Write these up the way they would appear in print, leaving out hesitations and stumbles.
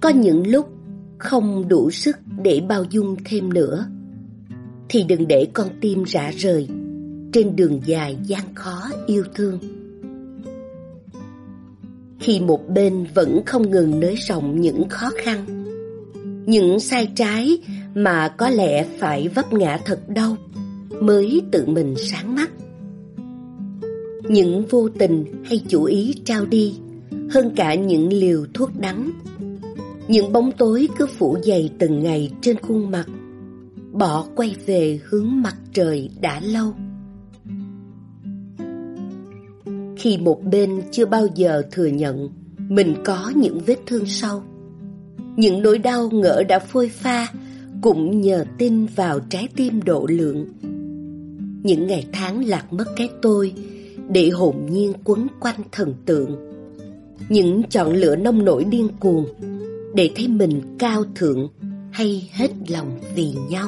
có những lúc không đủ sức để bao dung thêm nữa, thì đừng để con tim rã rời trên đường dài gian khó yêu thương. Khi một bên vẫn không ngừng nới rộng những khó khăn, những sai trái mà có lẽ phải vấp ngã thật đau mới tự mình sáng mắt. Những vô tình hay chủ ý trao đi hơn cả những liều thuốc đắng. Những bóng tối cứ phủ dày từng ngày trên khuôn mặt, bỏ quay về hướng mặt trời đã lâu. Khi một bên chưa bao giờ thừa nhận mình có những vết thương sâu, những nỗi đau ngỡ đã phôi pha cũng nhờ tin vào trái tim độ lượng. Những ngày tháng lạc mất cái tôi để hồn nhiên quấn quanh thần tượng. Những chọn lựa nông nổi điên cuồng để thấy mình cao thượng hay hết lòng vì nhau.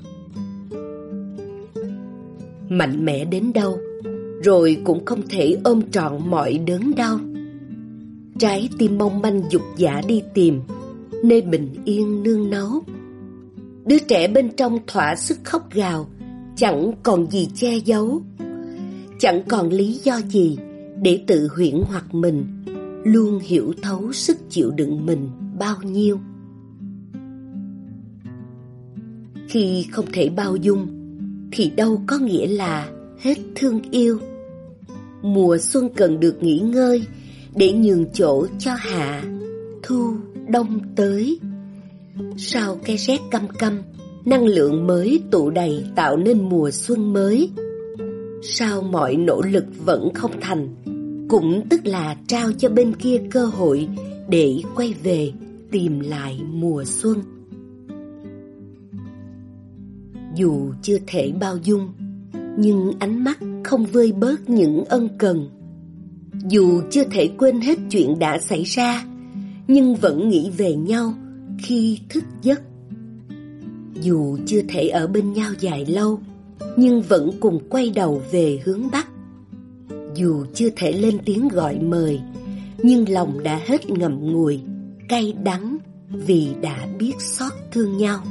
Mạnh mẽ đến đâu rồi cũng không thể ôm trọn mọi đớn đau. Trái tim mong manh dục dã đi tìm nơi bình yên nương náu. Đứa trẻ bên trong thỏa sức khóc gào, chẳng còn gì che giấu, chẳng còn lý do gì để tự huyễn hoặc mình luôn hiểu thấu sức chịu đựng mình bao nhiêu. Khi không thể bao dung thì đâu có nghĩa là hết thương yêu. Mùa xuân cần được nghỉ ngơi để nhường chỗ cho hạ, thu, đông tới. Sau cái rét căm căm, năng lượng mới tụ đầy tạo nên mùa xuân mới. Sau mọi nỗ lực vẫn không thành, cũng tức là trao cho bên kia cơ hội để quay về tìm lại mùa xuân. Dù chưa thể bao dung, nhưng ánh mắt không vơi bớt những ân cần. Dù chưa thể quên hết chuyện đã xảy ra, nhưng vẫn nghĩ về nhau khi thức giấc. Dù chưa thể ở bên nhau dài lâu, nhưng vẫn cùng quay đầu về hướng Bắc. Dù chưa thể lên tiếng gọi mời, nhưng lòng đã hết ngậm ngùi, cay đắng vì đã biết xót thương nhau.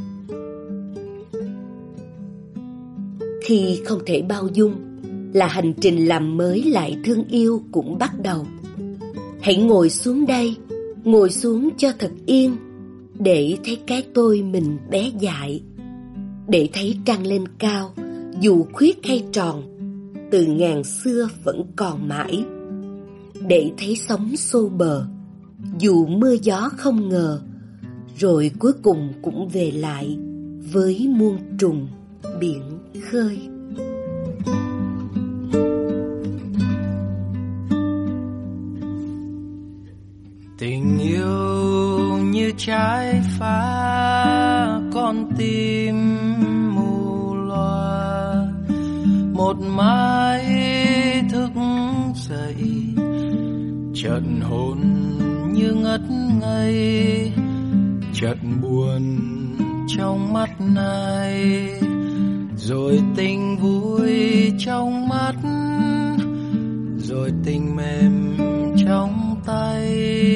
Khi không thể bao dung, là hành trình làm mới lại thương yêu cũng bắt đầu. Hãy ngồi xuống đây, ngồi xuống cho thật yên, để thấy cái tôi mình bé dại, để thấy trăng lên cao, dù khuyết hay tròn, từ ngàn xưa vẫn còn mãi, để thấy sóng xô bờ, dù mưa gió không ngờ, rồi cuối cùng cũng về lại với muôn trùng biển khơi. Tình yêu như trái phá, con tim mù loa. Một mai thức dậy, chợt hồn như ngất ngây, chợt buồn trong mắt này, rồi tình vui trong mắt, rồi tình mềm trong tay.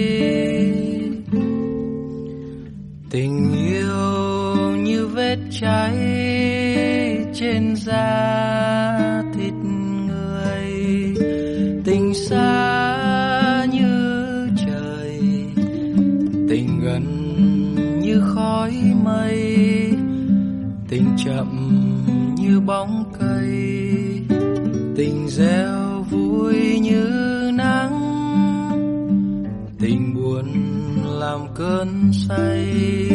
Tình yêu như vết cháy trên da thịt người, tình xa như trời, tình gần như khói mây, tình chậm như bóng cây, tình gieo vui như nắng, tình buồn làm cơn say.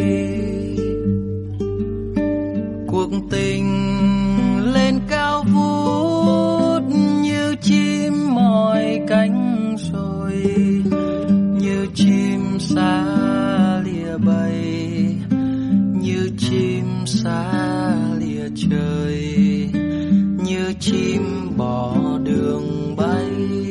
Cuộc tình lên cao vút như chim mỏi cánh rồi, như chim xa lìa bầy, như chim xa lìa trời, như chim bỏ đường bay.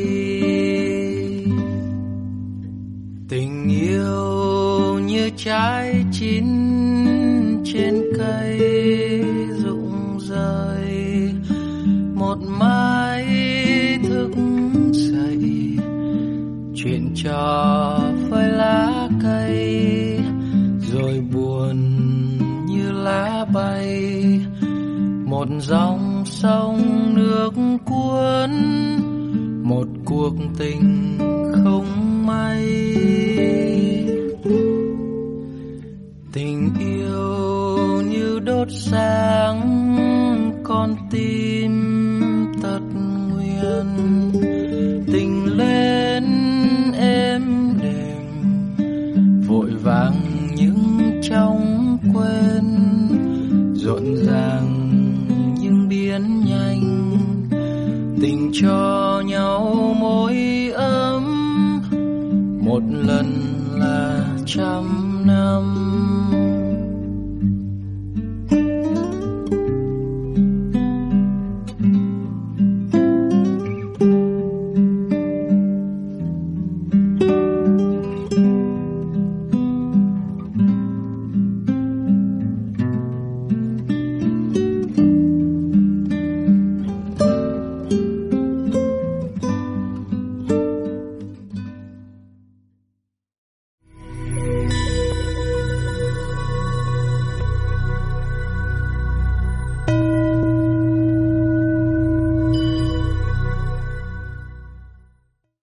Tình yêu như trái chín trên cây rụng rơi, một mai thức dậy, chuyện trò phơi lá cây, nỗi buồn như lá bay, một dòng sông nước cuốn, một cuộc tình không may. Tình yêu như đốt sáng con tim tật nguyền, tình lên êm đềm vội vàng nhưng trong quên, rộn ràng nhưng biến nhanh, tình cho nhau môi ấm, một lần là trăm năm.